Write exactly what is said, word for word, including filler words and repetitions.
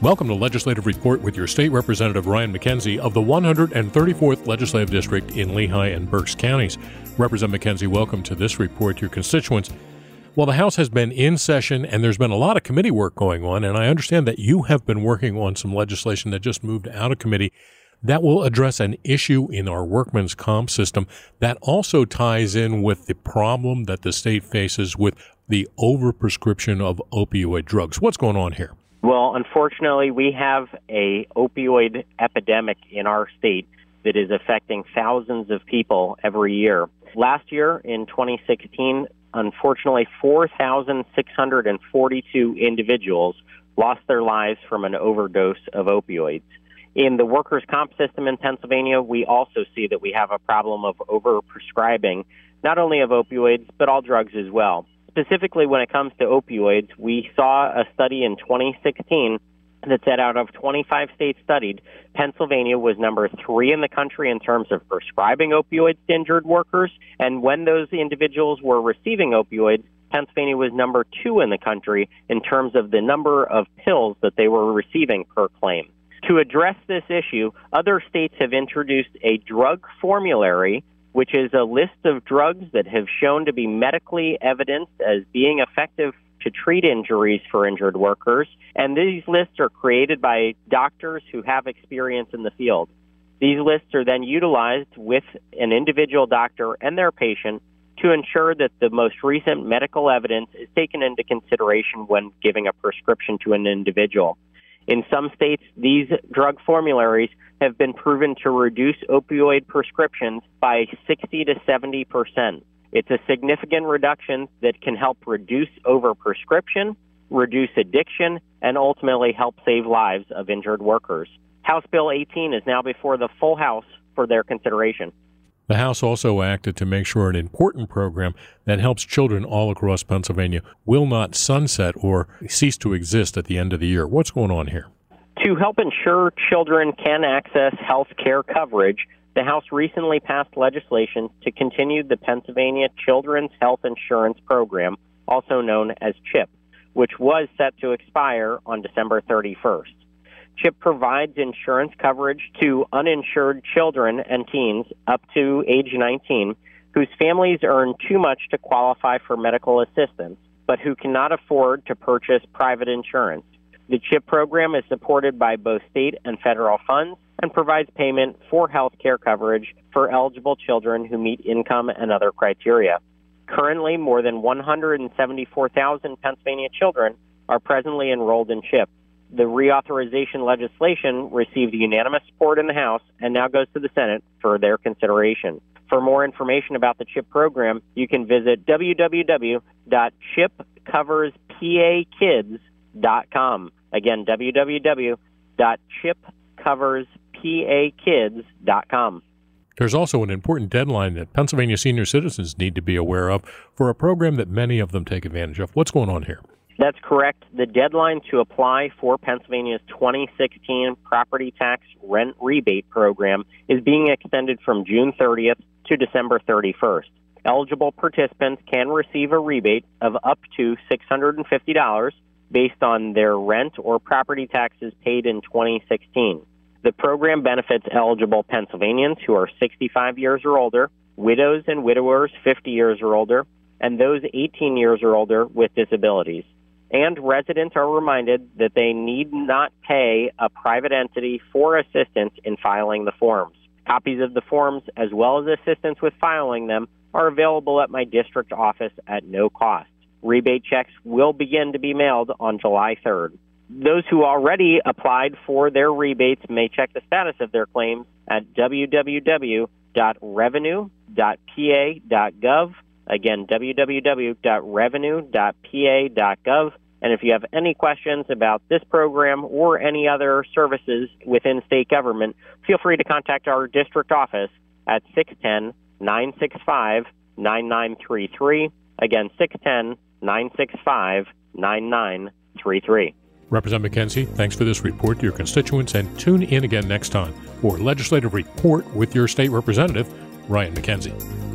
Welcome to Legislative Report with your State Representative Ryan McKenzie of the one hundred thirty-fourth Legislative District in Lehigh and Berks counties. Representative McKenzie, welcome to this report. Your constituents, well, the House has been in session and there's been a lot of committee work going on, and I understand that you have been working on some legislation that just moved out of committee that will address an issue in our workman's comp system that also ties in with the problem that the state faces with the overprescription of opioid drugs. What's going on here? Well, unfortunately, we have a opioid epidemic in our state that is affecting thousands of people every year. Last year, in twenty sixteen, unfortunately, four thousand six hundred forty-two individuals lost their lives from an overdose of opioids. In the workers' comp system in Pennsylvania, we also see that we have a problem of overprescribing, not only of opioids, but all drugs as well. Specifically, when it comes to opioids, we saw a study in twenty sixteen that said out of twenty-five states studied, Pennsylvania was number three in the country in terms of prescribing opioids to injured workers. And when those individuals were receiving opioids, Pennsylvania was number two in the country in terms of the number of pills that they were receiving per claim. To address this issue, other states have introduced a drug formulary, which is a list of drugs that have shown to be medically evidenced as being effective to treat injuries for injured workers. And these lists are created by doctors who have experience in the field. These lists are then utilized with an individual doctor and their patient to ensure that the most recent medical evidence is taken into consideration when giving a prescription to an individual. In some states, these drug formularies have been proven to reduce opioid prescriptions by sixty to seventy percent. It's a significant reduction that can help reduce overprescription, reduce addiction, and ultimately help save lives of injured workers. House Bill eighteen is now before the full House for their consideration. The House also acted to make sure an important program that helps children all across Pennsylvania will not sunset or cease to exist at the end of the year. What's going on here? To help ensure children can access health care coverage, the House recently passed legislation to continue the Pennsylvania Children's Health Insurance Program, also known as CHIP, which was set to expire on December thirty-first. CHIP provides insurance coverage to uninsured children and teens up to age nineteen whose families earn too much to qualify for medical assistance, but who cannot afford to purchase private insurance. The CHIP program is supported by both state and federal funds and provides payment for health care coverage for eligible children who meet income and other criteria. Currently, more than one hundred seventy-four thousand Pennsylvania children are presently enrolled in CHIP. The reauthorization legislation received unanimous support in the House and now goes to the Senate for their consideration. For more information about the CHIP program, you can visit w w w dot chip covers p a kids dot com. Again, w w w dot chip covers p a kids dot com. There's also an important deadline that Pennsylvania senior citizens need to be aware of for a program that many of them take advantage of. What's going on here? That's correct. The deadline to apply for Pennsylvania's twenty sixteen property tax rent rebate program is being extended from June thirtieth to December thirty-first. Eligible participants can receive a rebate of up to six hundred fifty dollars based on their rent or property taxes paid in twenty sixteen. The program benefits eligible Pennsylvanians who are sixty-five years or older, widows and widowers fifty years or older, and those eighteen years or older with disabilities. And residents are reminded that they need not pay a private entity for assistance in filing the forms. Copies of the forms, as well as assistance with filing them, are available at my district office at no cost. Rebate checks will begin to be mailed on July third. Those who already applied for their rebates may check the status of their claims at w w w dot revenue dot p a dot gov. Again, w w w dot revenue dot p a dot gov. And if you have any questions about this program or any other services within state government, feel free to contact our district office at six one zero, nine six five, nine nine three three. Again, six one zero, nine six five, nine nine three three. Representative McKenzie, thanks for this report to your constituents, and tune in again next time for Legislative Report with your state representative, Ryan McKenzie.